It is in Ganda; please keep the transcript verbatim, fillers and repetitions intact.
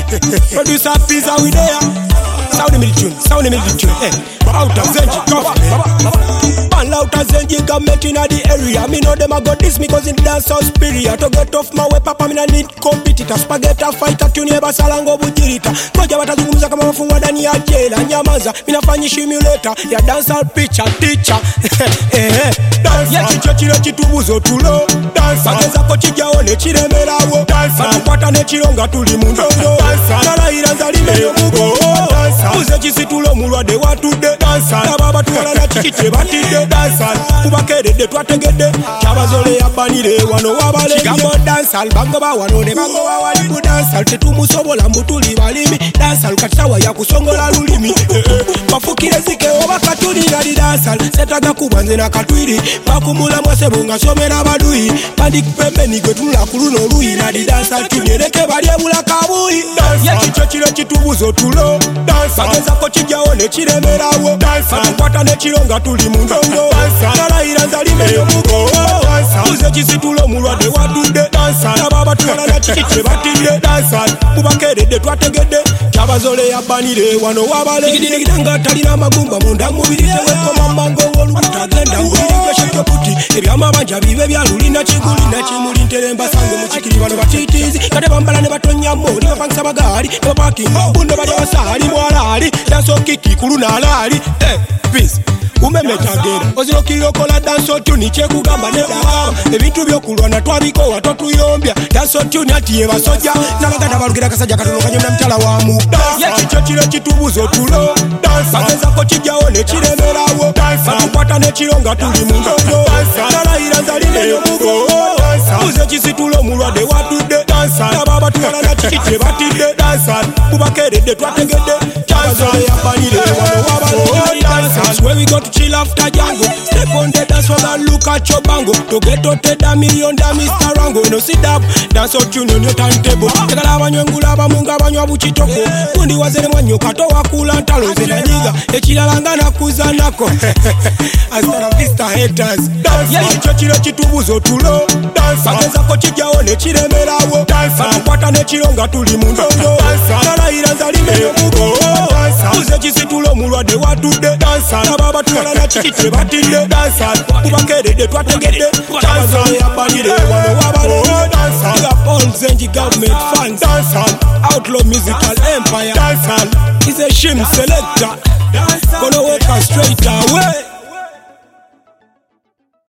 Producer Pizza we there. Sound me the tune, sound me the tune. Eh, out of Zenji, government. Man out of Zenji government in the area. Me know them a got this because in dance so superior. To get off my way, papa me na need competitor. Spaghetti fighter, tune yeba salango bujirita. Koja watazungumza kama wafungwa ndani ya jela. Nyamaza, mi nafanya simulator. Ya dancehall pitcher, teacher. Eh eh. Ya chicho chile chitubuzo tulo. Bageza ko chijaone chiremerawo. Matukwata ne chironga tuli mundondo. Nala iranza limeyo mugo. Uze chisitulo mulwade watude. Nababa tuwala na chikiche batide. Kubakerede twategede. Chabazole yabanire wano wabale. Chigambo dancehall bango ba wano ne bango wa wali ku dancehall. Tetumusobola mbutuli balimi. Dancehall katawa ya kusongola lulimi. Bafukire zike oba katuli na di dancehall. Setaga kubanze na katwiri. Bakumula mwase bunga somera badui. Pandi kupembe nigwe tunula kuluno lui. Na di dancehall tunyereke bali ebula kabui. Ye chicho chile chitubuzo tulo. Bageza ko chijaone chiremerawo. Matukwata ne chironga tuli mundondo. Nala iranza limeyo mugo. Uze chisitulo mulwade watude. Nababa tuwala na chikiche batide. Kubakerede twategede. Chabazole yabanire wano wabale. Nigidinigidanga talina magumba munda mubiri. Teweko mamango wolu utagenda. Ubiri keshe puti. Ebyama banja bibe byalulina chiguli na chimuli nteremba sange muchikiri bano batitizi. Kade bambala ne batonya mori bapangisa bagari. Ne parking bunde bali wasali mwalali. Danso kiki kuluna alali. Eh, peace. Umeme tagera oziro kirokola danso tuni chekugamba nedaba ebintu byokulwana twabiko watotu yombya danso tuni atiye basoja nabaganda balugira kasaja katono kanyona mtala wa mu ye chicho chile chitubuzo tulo bageza ko chijaone chiremerawo matukwata ne chironga tuli mundondo nala iranza limeyo mugo uze chisitulo mulwade watude nababa tuwala na chikiche batide kubakerede twategede chanzole yabanire wano wabale that's where we go to chill after Django. Step on the dance floor and look at your bango. To get out the million da Mister Rango. No sit up, dance out tune on your timetable. Tegala banyongula bamunga banywa buchitoko. Kundi wazere mwanyo katoa kula ntalo zela niga. Echilanga na kuzanako. Hasta la vista haters. Yeah, chicho chile chitubuzo tulo. Bageza ko chijaone chiremerawo. Matukwata ne chironga tuli mundondo. Nala iranza limeyo mugo. Uze chisitulo mulwade watude. Nababa tuwala na chikiche batide. Kubakerede twategede. Chabazole yabanire wano wabale. Big up all Zenji government fans. Outlaw musical empire. It's a shim selector. Gonna work us straight away.